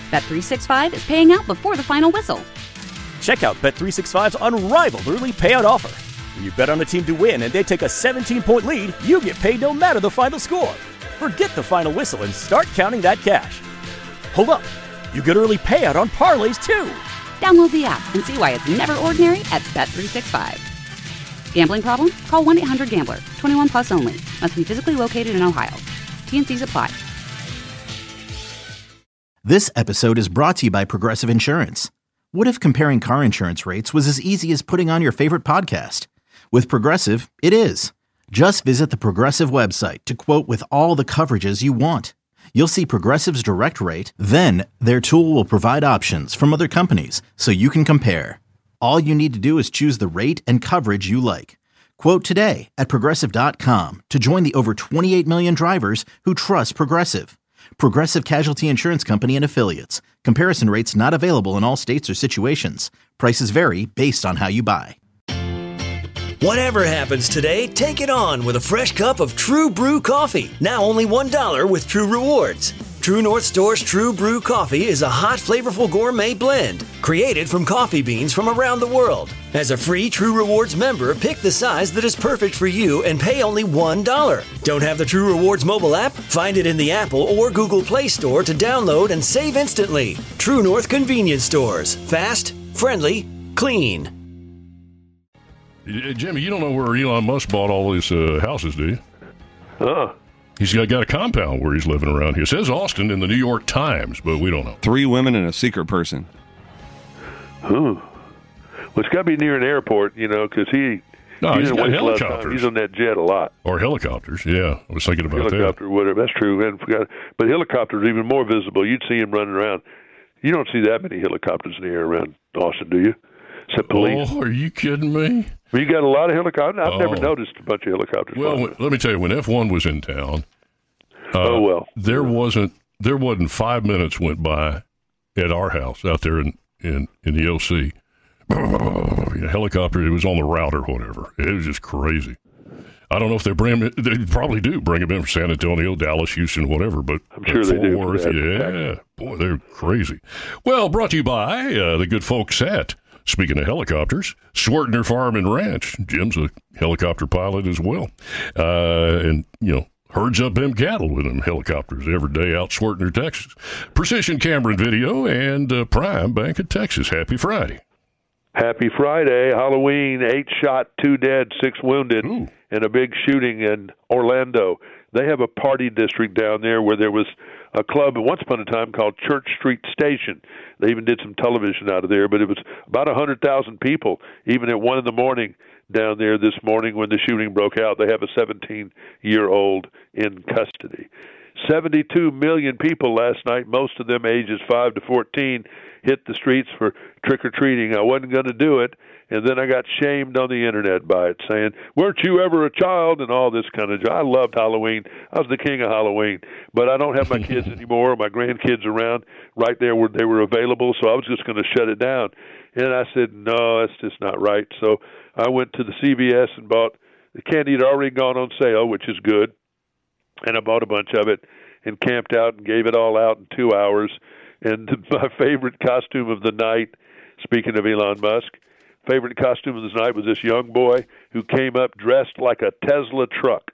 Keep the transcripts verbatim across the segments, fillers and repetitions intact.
Bet three sixty-five is paying out before the final whistle. Check out Bet three sixty-five's unrivaled early payout offer. When you bet on a team to win and they take a seventeen-point lead, you get paid no matter the final score. Forget the final whistle and start counting that cash. Hold up. You get early payout on parlays, too. Download the app and see why it's never ordinary at Bet three sixty-five. Gambling problem? Call one eight hundred gambler. twenty-one plus only. Must be physically located in Ohio. T and C's apply. This episode is brought to you by Progressive Insurance. What if comparing car insurance rates was as easy as putting on your favorite podcast? With Progressive, it is. Just visit the Progressive website to quote with all the coverages you want. You'll see Progressive's direct rate, then their tool will provide options from other companies so you can compare. All you need to do is choose the rate and coverage you like. Quote today at Progressive dot com to join the over twenty-eight million drivers who trust Progressive. Progressive Casualty Insurance Company and Affiliates. Comparison rates not available in all states or situations. Prices vary based on how you buy. Whatever happens today, take it on with a fresh cup of True Brew coffee. Now only one dollar with True Rewards. True North Store's True Brew coffee is a hot, flavorful gourmet blend created from coffee beans from around the world. As a free True Rewards member, pick the size that is perfect for you and pay only one dollar. Don't have the True Rewards mobile app? Find it in the Apple or Google Play Store to download and save instantly. True North Convenience Stores. Fast, friendly, clean. Jimmy, you don't know where Elon Musk bought all these uh, houses, do you? Uh He's got, got a compound where he's living around here. It says Austin in the New York Times, but we don't know. Three women and a secret person. Ooh. Well, it's got to be near an airport, you know, because he, no, he he's didn't got waste a lot of helicopters. time. He's on that jet a lot. Or helicopters, yeah. I was thinking about Helicopter, that. whatever. That's true. And forgot, but helicopters are even more visible. You'd see him running around. You don't see that many helicopters in the air around Austin, do you? Except police. Oh, are you kidding me? Well, you got a lot of helicopters. I've Oh. never noticed a bunch of helicopters. Well, flying. when, let me tell you, when F one was in town, uh, oh well, there wasn't there wasn't five minutes went by at our house out there in in, in the O C. A helicopter, it was on the route or whatever. It was just crazy. I don't know if they bring them, they probably do bring them in from San Antonio, Dallas, Houston, whatever, but I'm sure they Fort do. Worth, yeah, boy, they're crazy. Well, brought to you by uh, the good folks at, speaking of helicopters, Swertner Farm and Ranch. Jim's a helicopter pilot as well. Uh, and, you know, herds up them cattle with them helicopters every day out Swertner, Texas. Precision Camera and Video and uh, Prime Bank of Texas. Happy Friday. Happy Friday, Halloween, eight shot, two dead, six wounded Ooh. in a big shooting in Orlando. They have a party district down there where there was a club once upon a time called Church Street Station. They even did some television out of there, but it was about one hundred thousand people, even at one in the morning down there this morning when the shooting broke out. They have a seventeen-year-old in custody. seventy-two million people last night, most of them ages five to fourteen, hit the streets for trick-or-treating. I wasn't going to do it, and then I got shamed on the Internet by it, saying, weren't you ever a child, and all this kind of. I loved Halloween. I was the king of Halloween, but I don't have my kids anymore, my grandkids around right there where they were available, so I was just going to shut it down. And I said, no, that's just not right. So I went to the C V S and bought the candy had already gone on sale, which is good, and I bought a bunch of it and camped out and gave it all out in two hours. And my favorite costume of the night, speaking of Elon Musk, favorite costume of the night was this young boy who came up dressed like a Tesla truck.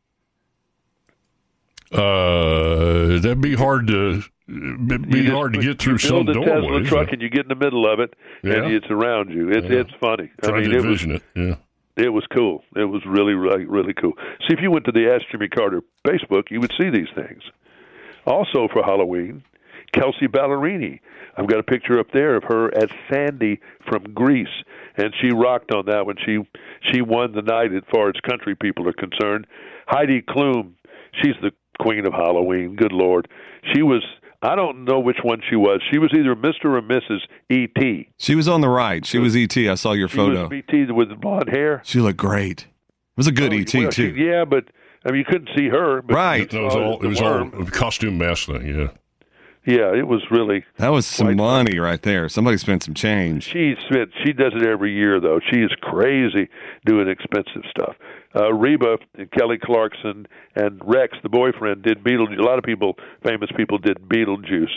Uh, that'd be hard to it'd be You hard just- to get through you some build a Tesla doorways. truck and you get in the middle of it, Yeah. and it's around you. It's Yeah. it's funny. Trying I mean, to it was envision it. Yeah. it was cool. It was really really really cool. See, if you went to the Ask Jimmy Carter Facebook, you would see these things. Also for Halloween, Kelsey Ballerini. I've got a picture up there of her as Sandy from Greece, and she rocked on that one. She she won the night as far as country people are concerned. Heidi Klum, she's the queen of Halloween. Good Lord. She was, I don't know which one she was. She was either Mister or Missus E T She was on the right. She was E T. I saw your She photo. was E T with the blonde hair. She looked great. It was a good Oh, E T, well, too. she- yeah, but I mean, you couldn't see her. But Right. No, it was Oh, all the it was all worm. a costume mask thing. Yeah. Yeah, it was really. That was some Quite money right there. Somebody spent some change. She spent, she does it every year, though. She is crazy doing expensive stuff. Uh, Reba and Kelly Clarkson and Rex, the boyfriend, did Beetlejuice. A lot of people, famous people, did Beetlejuice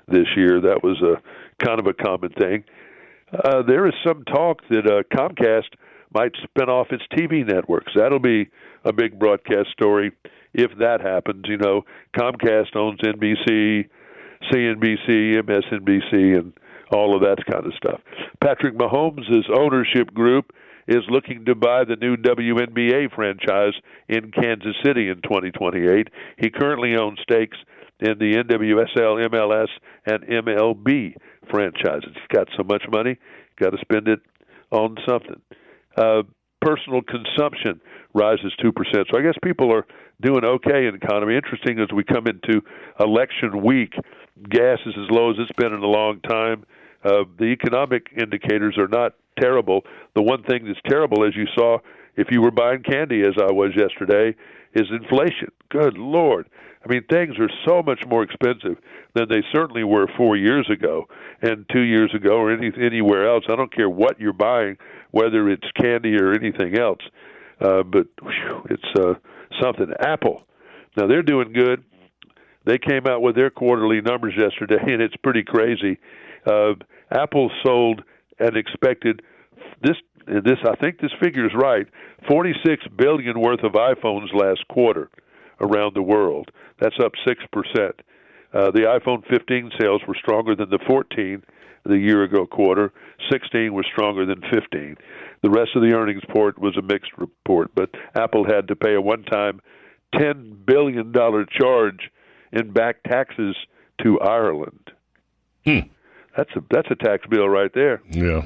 this year. That was a kind of a common thing. Uh, there is some talk that uh, Comcast might spin off its T V networks. That'll be a big broadcast story if that happens. You know, Comcast owns N B C, C N B C, M S N B C, and all of that kind of stuff. Patrick Mahomes' ownership group is looking to buy the new W N B A franchise in Kansas City in twenty twenty-eight. He currently owns stakes in the N W S L, M L S, and M L B franchises. He's got so much money, got to spend it on something. Uh, personal consumption rises two percent. So I guess people are doing okay in the economy. Interesting, as we come into election week, gas is as low as it's been in a long time. Uh, the economic indicators are not terrible. The one thing that's terrible, as you saw, if you were buying candy, as I was yesterday, is inflation. Good Lord. I mean, things are so much more expensive than they certainly were four years ago and two years ago or any, anywhere else. I don't care what you're buying, whether it's candy or anything else. Uh, but whew, it's uh, something. Apple, now they're doing good. They came out with their quarterly numbers yesterday, and it's pretty crazy. Uh, Apple sold an expected this. This I think this figure is right. forty-six billion worth of iPhones last quarter around the world. That's up six percent. Uh, the iPhone fifteen sales were stronger than the fourteen the year ago quarter. sixteen was stronger than fifteen. The rest of the earnings report was a mixed report, but Apple had to pay a one-time ten billion dollars charge in back taxes to Ireland. Hmm. That's a that's a tax bill right there. Yeah.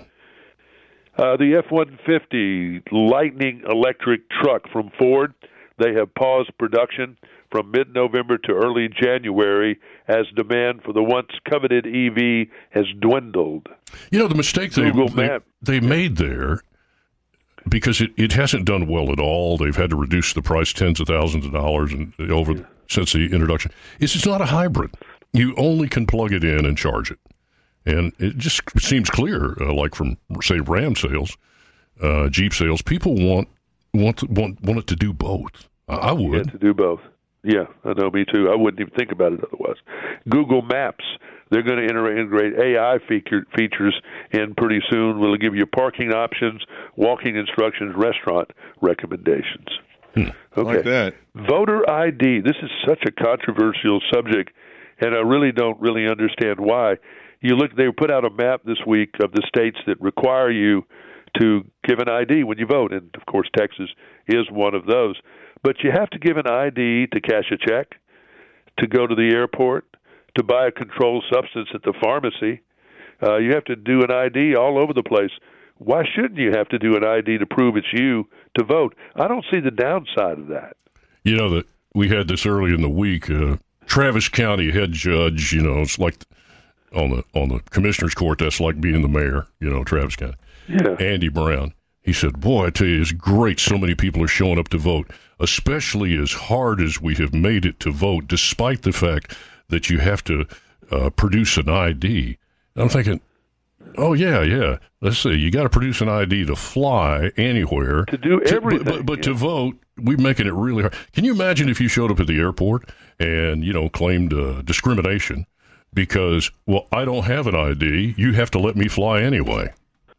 Uh, the F one fifty Lightning electric truck from Ford, they have paused production from mid-November to early January as demand for the once coveted E V has dwindled. You know, the mistake they, Google they, Map. they made there, because it, it hasn't done well at all, they've had to reduce the price tens of thousands of dollars and over yeah. since the introduction, is it's not a hybrid. You only can plug it in and charge it. And it just seems clear, uh, like from, say, Ram sales, uh, Jeep sales, people want want want want it to do both. I, I would. Yeah, to do both. Yeah, I know, me too. I wouldn't even think about it otherwise. Google Maps, they're going to integrate A I feature, features in pretty soon. We'll give you parking options, walking instructions, restaurant recommendations. Hmm. Okay. Like that. Voter I D. This is such a controversial subject, and I really don't really understand why. You look, they put out a map this week of the states that require you to give an I D when you vote, and of course Texas is one of those. But you have to give an I D to cash a check, to go to the airport, to buy a controlled substance at the pharmacy. Uh, you have to do an I D all over the place. Why shouldn't you have to do an I D to prove it's you to vote? I don't see the downside of that. You know, that we had this early in the week. Uh, Travis County head judge, you know, it's like on the on the commissioner's court, that's like being the mayor, you know, Travis County. Yeah. Andy Brown. He said, boy, I tell you, it's great so many people are showing up to vote, especially as hard as we have made it to vote, despite the fact that you have to uh, produce an I D. I'm thinking, oh, yeah, yeah. Let's see. You got to produce an I D to fly anywhere. To do everything. To, but but yeah. to vote, we're making it really hard. Can you imagine if you showed up at the airport and, you know, claimed uh, discrimination because, well, I don't have an I D. You have to let me fly anyway.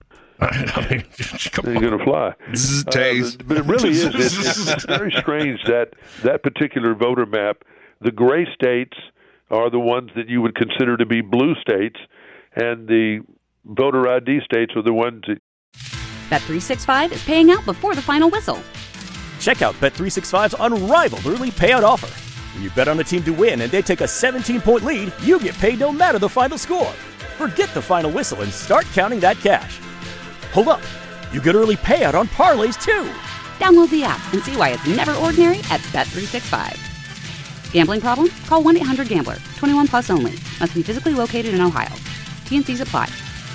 I mean, come You're going to fly. Zzz, taste. Uh, but it really is. It's, it's very strange that that particular voter map, the gray states are the ones that you would consider to be blue states, and the voter I D states are the ones that... Bet three sixty-five is paying out before the final whistle. Check out Bet three sixty-five's unrivaled early payout offer. When you bet on a team to win and they take a seventeen-point lead, you get paid no matter the final score. Forget the final whistle and start counting that cash. Hold up. You get early payout on parlays, too. Download the app and see why it's never ordinary at Bet three sixty-five. Gambling problem? Call one eight hundred gambler. twenty-one plus only. Must be physically located in Ohio. T N Cs apply.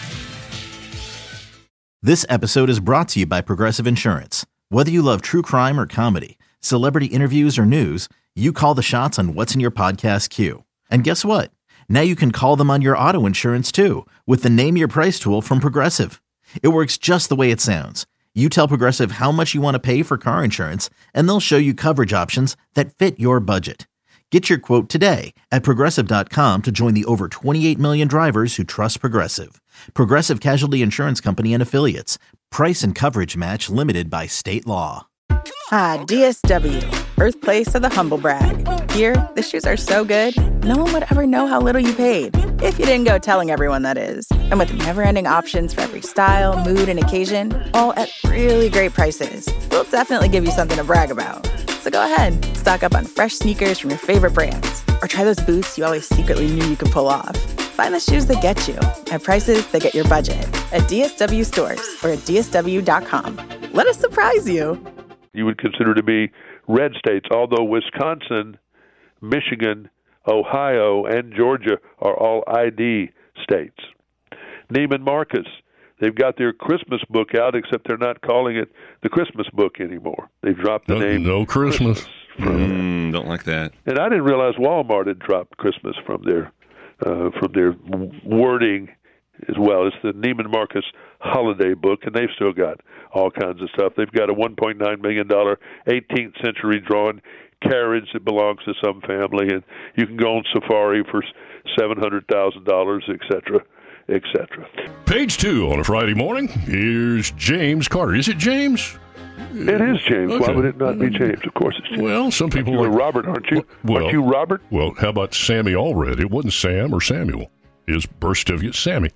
This episode is brought to you by Progressive Insurance. Whether you love true crime or comedy, celebrity interviews or news, you call the shots on what's in your podcast queue. And guess what? Now you can call them on your auto insurance, too, with the Name Your Price tool from Progressive. It works just the way it sounds. You tell Progressive how much you want to pay for car insurance, and they'll show you coverage options that fit your budget. Get your quote today at Progressive dot com to join the over twenty-eight million drivers who trust Progressive. Progressive Casualty Insurance Company and Affiliates. Price and coverage match limited by state law. Ah, D S W, birthplace of the humble brag. Here, the shoes are so good, no one would ever know how little you paid. If you didn't go telling everyone, that is. And with never-ending options for every style, mood, and occasion, all at really great prices, we'll definitely give you something to brag about. So go ahead, stock up on fresh sneakers from your favorite brands, or try those boots you always secretly knew you could pull off. Find the shoes that get you at prices that get your budget at D S W stores or at D S W dot com. Let us surprise you. You would consider to be red states, although Wisconsin, Michigan, Ohio, and Georgia are all I D states. Neiman Marcus, they've got their Christmas book out, except they're not calling it the Christmas book anymore. They've dropped the no, name No Christmas. Christmas from Mm, don't like that. And I didn't realize Walmart had dropped Christmas from their uh, from their wording as well. It's the Neiman Marcus holiday book, and they've still got all kinds of stuff. They've got a one point nine million dollars eighteenth century drawn carriage that belongs to some family, and you can go on safari for seven hundred thousand dollars, et cetera, et cetera. Page two on a Friday morning. Here's James Carter. Is it James? It is James. Okay. Why would it not be James? Of course it's James. Well, some people You're like Robert, aren't you? Well, aren't you Robert? Well, how about Sammy Allred? It wasn't Sam or Samuel. His birth certificate, Sammy.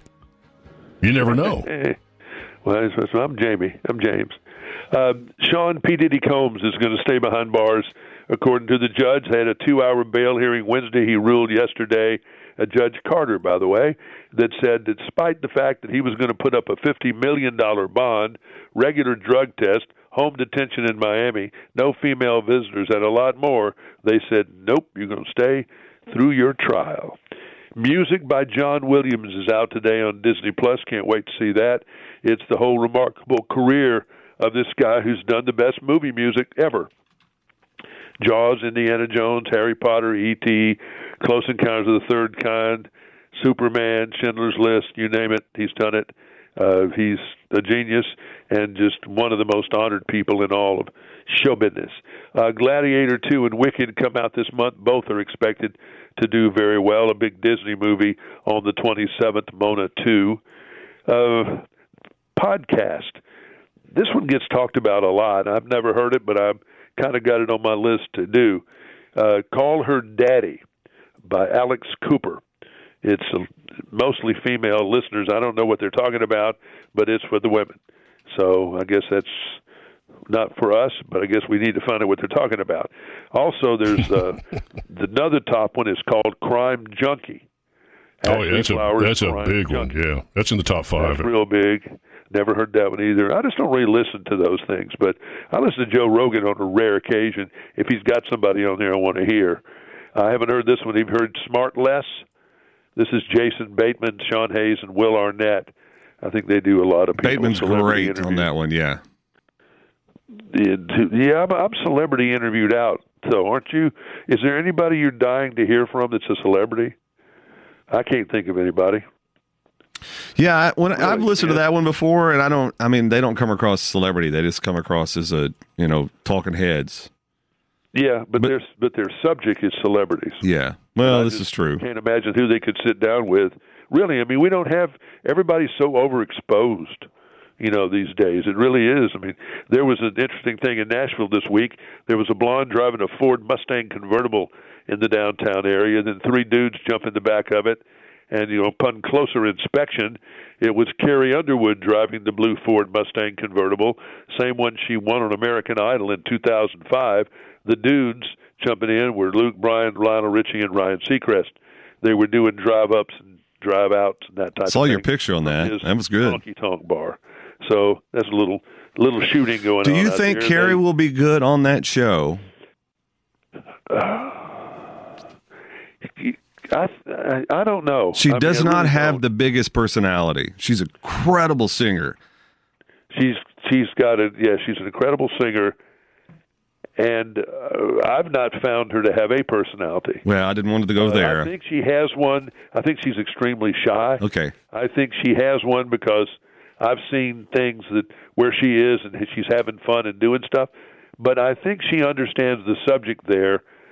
You never know. Eh. Well, I'm Jamie. I'm James. Uh, Sean P. Diddy Combs is going to stay behind bars, according to the judge. They had a two-hour bail hearing Wednesday. He ruled yesterday, uh, Judge Carter, by the way, that said that despite the fact that he was going to put up a fifty million dollars bond, regular drug test, home detention in Miami, no female visitors, and a lot more, they said, nope, you're going to stay through your trial. Music by John Williams is out today on Disney Plus. Can't wait to see that. It's the whole remarkable career of this guy who's done the best movie music ever. Jaws, Indiana Jones, Harry Potter, E T, Close Encounters of the Third Kind, Superman, Schindler's List, you name it, he's done it. Uh, he's a genius and just one of the most honored people in all of show business. Uh, Gladiator two and Wicked come out this month. Both are expected to do very well. A big Disney movie on the twenty-seventh, Mona two. Uh, podcast. This one gets talked about a lot. I've never heard it, but I've kind of got it on my list to do. Uh, Call Her Daddy by Alex Cooper. It's a, mostly female listeners. I don't know what they're talking about, but it's for the women. So I guess that's not for us, but I guess we need to find out what they're talking about. Also, there's uh, another top one is called Crime Junkie. Oh, yeah, that's a, Flowers, that's a Crime big Junkie. one, yeah. That's in the top five. That's real big. Never heard that one either. I just don't really listen to those things, but I listen to Joe Rogan on a rare occasion if he's got somebody on there I want to hear. I haven't heard this one. You've heard Smart Less? This is Jason Bateman, Sean Hayes, and Will Arnett. I think they do a lot of people. Bateman's celebrity great on interviews. that one, yeah. Yeah, I'm, I'm celebrity interviewed out, so aren't you? Is there anybody you're dying to hear from that's a celebrity? I can't think of anybody. Yeah, I, when Really, I've listened yeah. to that one before, and I don't. I mean, they don't come across as celebrity; they just come across as a you know talking heads. Yeah, but, But- their but their subject is celebrities. Yeah. Well, I this just is true. Can't imagine who they could sit down with. Really, I mean, we don't have everybody's so overexposed, you know, these days. It really is. I mean, there was an interesting thing in Nashville this week. There was a blonde driving a Ford Mustang convertible in the downtown area. Then three dudes jump in the back of it, and you know, upon closer inspection, it was Carrie Underwood driving the blue Ford Mustang convertible, same one she won on American Idol in two thousand five. The dudes jumping in were Luke Bryan, Lionel Richie, and Ryan Seacrest. They were doing drive-ups and drive-outs and that type of thing. Saw your picture on that. His That was good. Honky Tonk Bar. So that's a little little shooting going Do on. you out think there. Carrie They- will be good on that show? I, I I don't know. She I mean, does I not really have don't. the biggest personality. She's a credible singer. She's she's got a yeah. She's an incredible singer, and uh, I've not found her to have a personality. Well, I didn't want to go Uh, there. I think she has one. I think she's extremely shy. Okay. I think she has one because I've seen things that where she is and she's having fun and doing stuff. But I think she understands the subject there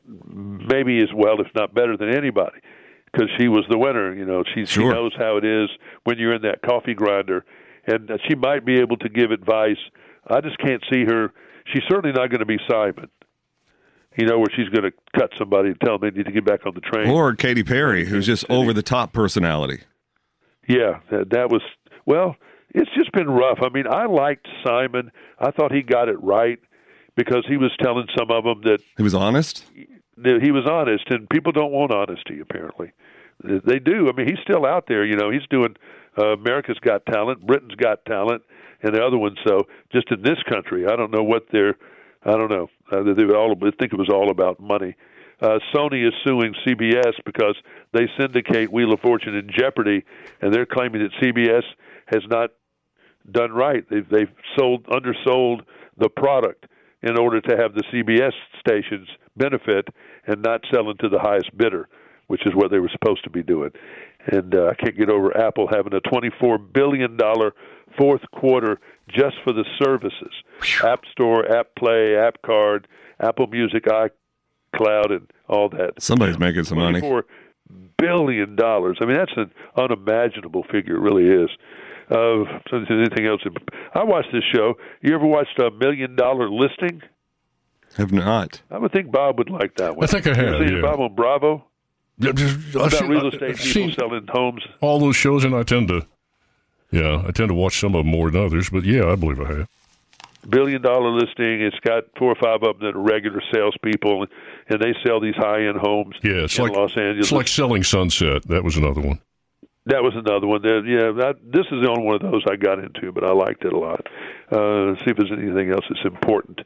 maybe as well, if not better than anybody, because she was the winner. You know, she, sure. she knows how it is when you're in that coffee grinder, and she might be able to give advice. I just can't see her. She's certainly not going to be Simon, you know, where she's going to cut somebody and tell them they need to get back on the train. Or Katy Perry, who's just over-the-top personality. Yeah, that, that was, well, it's just been rough. I mean, I liked Simon. I thought he got it right because he was telling some of them that he was honest. That he was honest, and people don't want honesty. Apparently, they do. I mean, he's still out there. You know, he's doing uh, America's Got Talent, Britain's Got Talent, and the other ones. So, just in this country, I don't know what they're. I don't know. Uh, they were all. I think it was all about money. Uh, Sony is suing C B S because they syndicate Wheel of Fortune and Jeopardy, and they're claiming that C B S has not done right. They've, they've sold, undersold the product in order to have the C B S stations benefit and not selling to the highest bidder, which is what they were supposed to be doing. And uh, I can't get over Apple having a twenty-four billion dollars fourth quarter just for the services. App Store, App Play, App Card, Apple Music, iCloud, and all that. Somebody's making some money. twenty-four billion dollars. I mean, that's an unimaginable figure. It really is. Uh, so anything else? I watched this show. You ever watched a Million Dollar Listing? Have not. I would think Bob would like that one. I think I have, you yeah. Bob on Bravo? Yeah, just, I've About seen, real I've estate seen people selling homes. all those shows, and I tend to, yeah, I tend to watch some of them more than others. But yeah, I believe I have. Billion Dollar Listing. It's got four or five of them that are regular salespeople, and they sell these high end homes. Yeah, it's in like Los Angeles. It's like Selling Sunset. That was another one. That was another one. That, yeah, that, this is the only one of those I got into, but I liked it a lot. Uh, see if there's anything else that's important.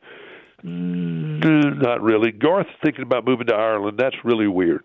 Mm, not really. Garth thinking about moving to Ireland. That's really weird.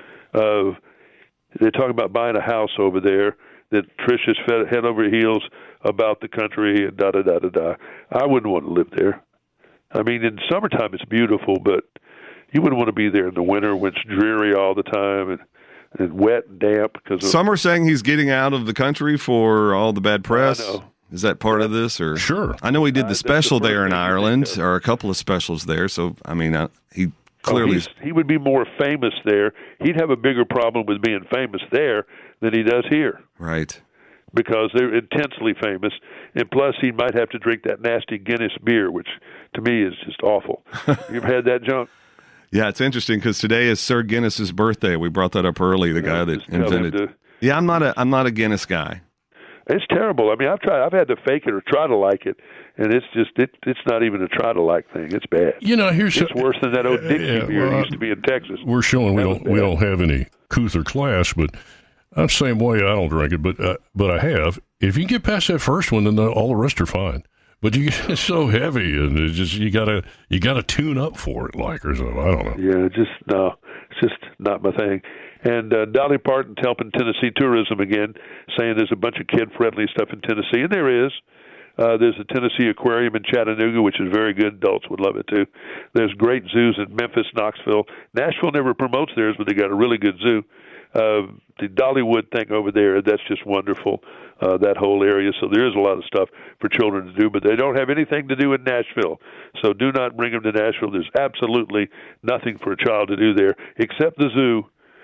Uh, they're talking about buying a house over there. That Trish is fed, head over heels about the country and da da da da da. I wouldn't want to live there. I mean, in summertime it's beautiful, but you wouldn't want to be there in the winter when it's dreary all the time and, and wet and damp. Because some are saying he's getting out of the country for all the bad press. I know. Is that part of this? Or Sure. I know he did the Uh, that's special the there in first thing you Ireland, think of. or a couple of specials there. So I mean, uh, he Oh, clearly he's- he would be more famous there. He'd have a bigger problem with being famous there than he does here, right. because they're intensely famous. And plus, he might have to drink that nasty Guinness beer, which to me is just awful. You ever had that junk? Yeah, it's interesting because today is Sir Guinness's birthday. We brought that up early. The guy that just tell him invented. to- Yeah, I'm not a I'm not a Guinness guy. It's terrible. I mean, I've tried. I've had to fake it or try to like it, and it's just it. It's not even a try to like thing. It's bad. You know, here's It's worse than that old Dixie yeah, beer well, that used to be in Texas. We're showing we That was don't we bad. don't have any couth or class, but I'm the same way. I don't drink it, but uh, but I have. If you get past that first one, then the, all the rest are fine. But you get so heavy, and it's just you gotta you gotta tune up for it, like or something. I don't know. Yeah, just no, it's just not my thing. And uh, Dolly Parton's helping Tennessee tourism again, saying there's a bunch of kid-friendly stuff in Tennessee, and there is. Uh, there's a Tennessee Aquarium in Chattanooga, which is very good. Adults would love it too. There's great zoos in Memphis, Knoxville. Nashville never promotes theirs, but they got a really good zoo. Uh, the Dollywood thing over there, that's just wonderful, uh, that whole area. So there is a lot of stuff for children to do, but they don't have anything to do in Nashville. So do not bring them to Nashville. There's absolutely nothing for a child to do there except the zoo.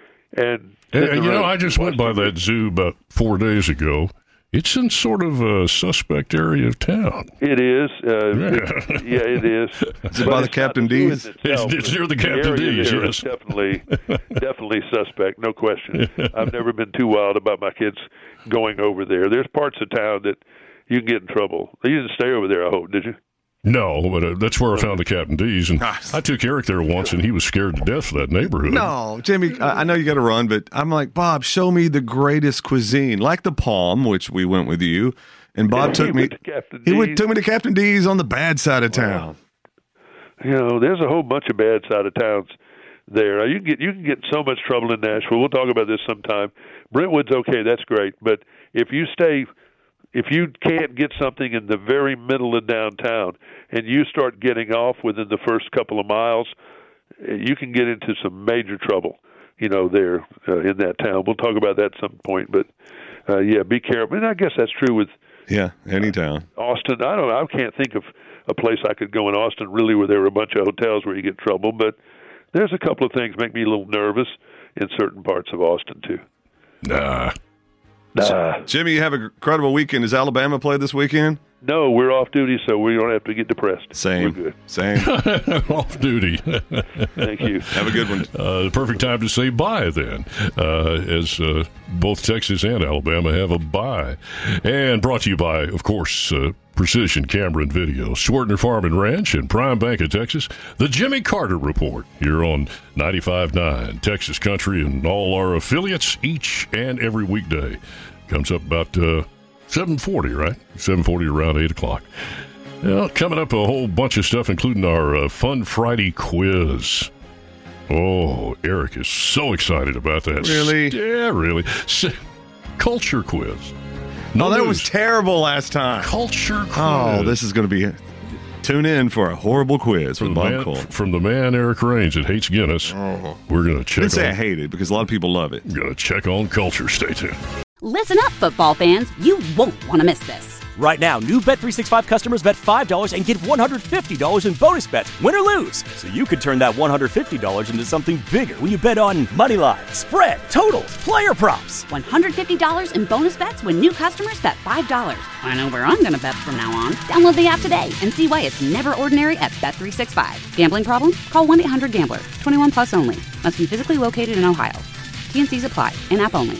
And Yeah, you know, I just went by that zoo about four days ago. It's in sort of a suspect area of town. It is. Uh, Yeah. it, yeah, it is. Is it by the Captain D's? It's- it's near the Captain area D's, there yes. is definitely, definitely suspect, no question. I've never been too wild about my kids going over there. There's parts of town that you can get in trouble. You didn't stay over there, I hope, did you? No, but uh, that's where I found the Captain D's, and I took Eric there once, and he was scared to death of that neighborhood. No, Jimmy, I I know you got to run, but I'm like, Bob, show me the greatest cuisine, like the Palm, which we went with you, and Bob Yeah, took he me. went to Captain He went, D's. took me to Captain D's on the bad side of town. You know, there's a whole bunch of bad side of towns there. Uh, You can get you can get in so much trouble in Nashville. We'll talk about this sometime. Brentwood's okay, that's great, but if you stay, if you can't get something in the very middle of downtown and you start getting off within the first couple of miles, uh, you can get into some major trouble. You know, there uh, in that town. We'll talk about that at some point, but uh, yeah, be careful. And I guess that's true with Yeah, any town. Austin. I don't know. I can't think of a place I could go in Austin really where there were a bunch of hotels where you get in trouble, but there's a couple of things make me a little nervous in certain parts of Austin, too. Nah. Nah. Jimmy, you have an incredible weekend. Does Alabama play this weekend? No, we're off duty, so we don't have to get depressed. Same. We're good. Same. Off duty. Thank you. Have a good one. Uh, the perfect time to say bye then, uh, as uh, both Texas and Alabama have a bye. And brought to you by, of course, uh, Precision Camera and Video, Swartner Farm and Ranch in Prime Bank of Texas, the Jimmy Carter Report here on ninety-five point nine Texas Country and all our affiliates each and every weekday. Comes up about uh, seven forty, right? seven forty around eight o'clock. Well, coming up a whole bunch of stuff, including our uh, Fun Friday quiz. Oh, Eric is so excited about that. Really? Yeah, really. S- culture quiz. No, that news. was terrible last time. Culture quiz. Oh, this is going to be... Tune in for a horrible quiz from with the Bob man, Cole. From the man, Eric Raines, that hates Guinness. Oh. We're going to I check didn't say on... I hate it because a lot of people love it. We're going to check on culture. Stay tuned. Listen up, football fans. You won't want to miss this. Right now, new Bet three sixty-five customers bet five dollars and get one hundred fifty dollars in bonus bets, win or lose. So you could turn that one hundred fifty dollars into something bigger when you bet on money line, spread, totals, player props. one hundred fifty dollars in bonus bets when new customers bet five dollars. I know where I'm going to bet from now on. Download the app today and see why it's never ordinary at Bet three sixty-five. Gambling problem? Call one eight hundred gambler. twenty-one plus only. Must be physically located in Ohio. T N Cs apply. In-app only.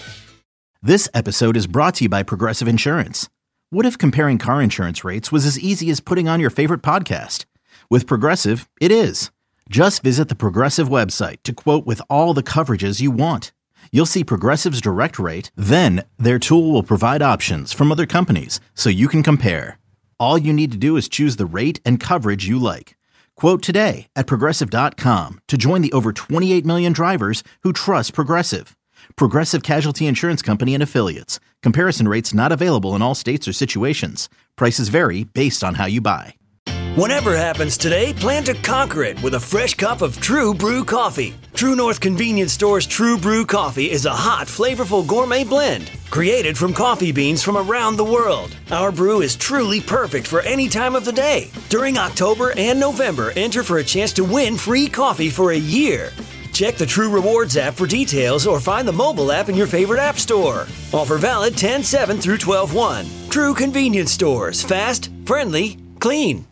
This episode is brought to you by Progressive Insurance. What if comparing car insurance rates was as easy as putting on your favorite podcast? With Progressive, it is. Just visit the Progressive website to quote with all the coverages you want. You'll see Progressive's direct rate, then their tool will provide options from other companies so you can compare. All you need to do is choose the rate and coverage you like. Quote today at Progressive dot com to join the over twenty-eight million drivers who trust Progressive. Progressive Casualty Insurance Company and Affiliates. Comparison rates not available in all states or situations. Prices vary based on how you buy. Whatever happens today, plan to conquer it with a fresh cup of True Brew coffee. True North Convenience Store's True Brew coffee is a hot, flavorful gourmet blend created from coffee beans from around the world. Our brew is truly perfect for any time of the day. During October and November, enter for a chance to win free coffee for a year. Check the True Rewards app for details or find the mobile app in your favorite app store. Offer valid ten seven through twelve one. True Convenience Stores. Fast, friendly, clean.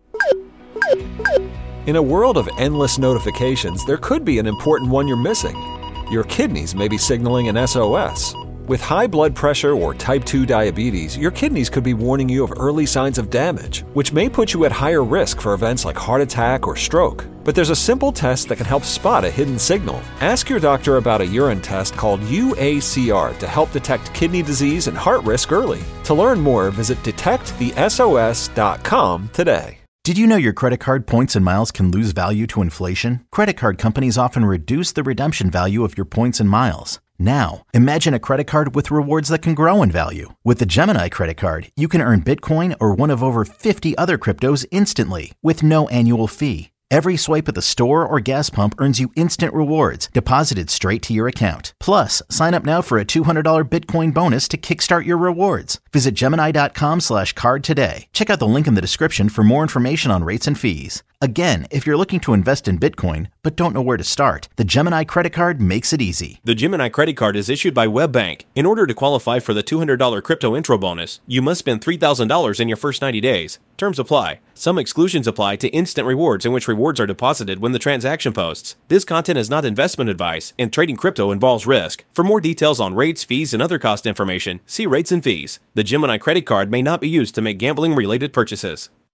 In a world of endless notifications, there could be an important one you're missing. Your kidneys may be signaling an S O S. With high blood pressure or type two diabetes, your kidneys could be warning you of early signs of damage, which may put you at higher risk for events like heart attack or stroke. But there's a simple test that can help spot a hidden signal. Ask your doctor about a urine test called U A C R to help detect kidney disease and heart risk early. To learn more, visit detect the S O S dot com today. Did you know your credit card points and miles can lose value to inflation? Credit card companies often reduce the redemption value of your points and miles. Now, imagine a credit card with rewards that can grow in value. With the Gemini credit card, you can earn Bitcoin or one of over fifty other cryptos instantly with no annual fee. Every swipe at the store or gas pump earns you instant rewards deposited straight to your account. Plus, sign up now for a two hundred dollars Bitcoin bonus to kickstart your rewards. Visit Gemini.com slash card today. Check out the link in the description for more information on rates and fees. Again, if you're looking to invest in Bitcoin but don't know where to start, the Gemini credit card makes it easy. The Gemini credit card is issued by WebBank. In order to qualify for the two hundred dollars crypto intro bonus, you must spend three thousand dollars in your first ninety days. Terms apply. Some exclusions apply to instant rewards in which rewards are deposited when the transaction posts. This content is not investment advice, and trading crypto involves risk. For more details on rates, fees, and other cost information, see rates and fees. The Gemini credit card may not be used to make gambling-related purchases.